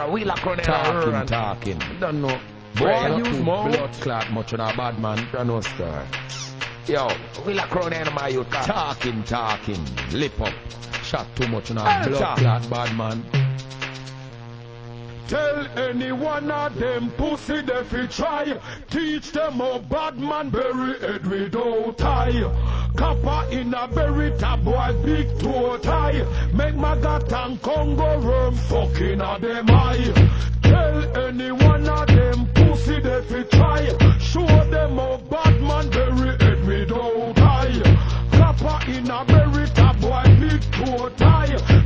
We lock on there. Talking. Don't know. Boy, use more blood clot much on a bad man. Don't know, sir. Yo, we lock on there, my youth. Talking. Lip up. Shot too much on a blood clot bad man. Tell any one of them pussy they fi try. Teach them how bad man bury head without tie. Kappa in a berry tab boy big toe tie. Make Magat and Congo rum fucking a them eye. Tell